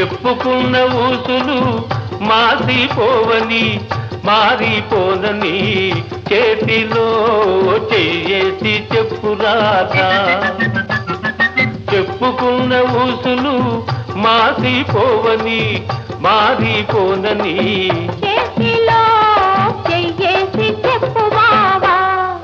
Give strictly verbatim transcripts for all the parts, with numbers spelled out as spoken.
చెప్పుకున్న ఊసులు మాసిపోవని మారిపోనని చేతిలో చెయ్యేసి చెప్పురాదా. చెప్పుకున్న ఊసులు మాసిపోవని మారిపోనని చేతిలో చెయ్యేసి చెప్పు బావా.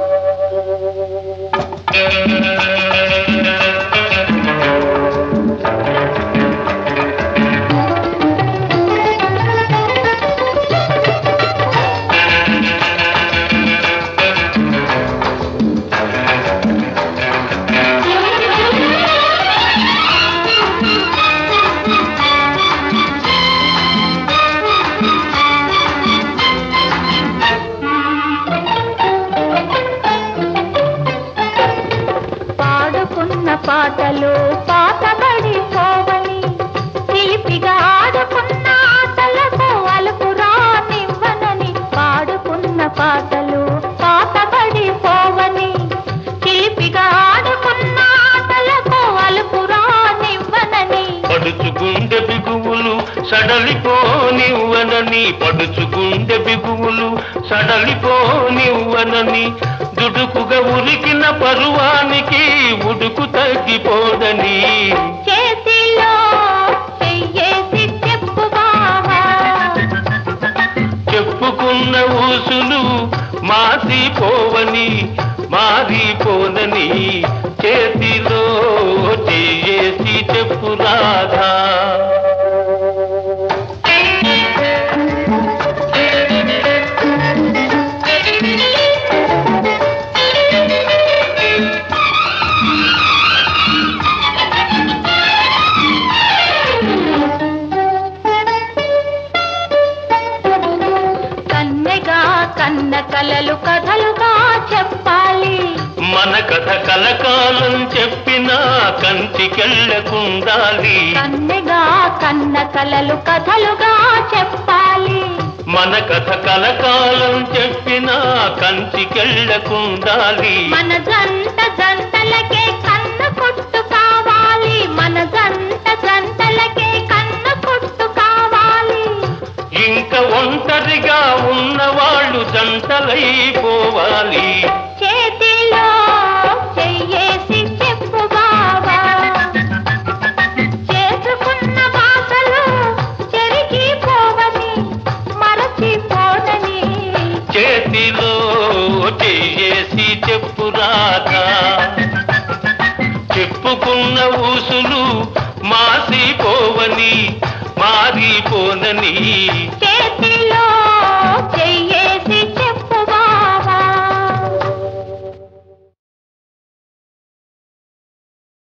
పాటలు పాతబడిపోవని చిలిపిగా ఆడుకున్న ఆటలకు అలుపు రానివ్వనని. పాడుకున్న పాటలు పాతబడిపోవని చిలిపిగా ఆడుకున్న ఆటలకు అలుపు రానివ్వనని. పడుచుగుండె బిగువులు సడలిపోనివ్వనని పడుచుగుండె బిగువులు సడలిపోనివ్వనని. దుడుకుగా ఉరికిన పరువానికి ఉడుకు తగ్గిపోదని. చేతిలో చెయ్యేసి చెప్పు బావా. చెప్పుకున్న ఊసులు మాసిపోవని మారిపోనని చేతిలో చెయ్యేసి చెప్పు రాధా. కన్న కలలు కథలుగా చెప్పాలి. మన కథ కలకాలం చెప్పినా కంచికెళ్ళకుండాలి. కన్నెగా కన్న కలలు కథలుగా చెప్పాలి. మన కథ కలకాలం చెప్పినా కంచికెళ్ళకుండాలి. మన జంట జంటలకే కన్న కొట్టు కావాలి. మన జంట జంటలకే కన్న కొట్టు కావాలి. ఇంకా ఒంటరిగా ఉన్నవాళ్ళు జంటలైపోవాలి. చేతిలో చెయ్యేసి చెప్పు బావా. చేసుకున్న బాసలు చెరిగిపోవని మరచిపోనని. చేతిలో చెయ్యేసి చెప్పు రాధా. చెప్పుకున్న ఊసులు మాసిపోవని మారిపోనని.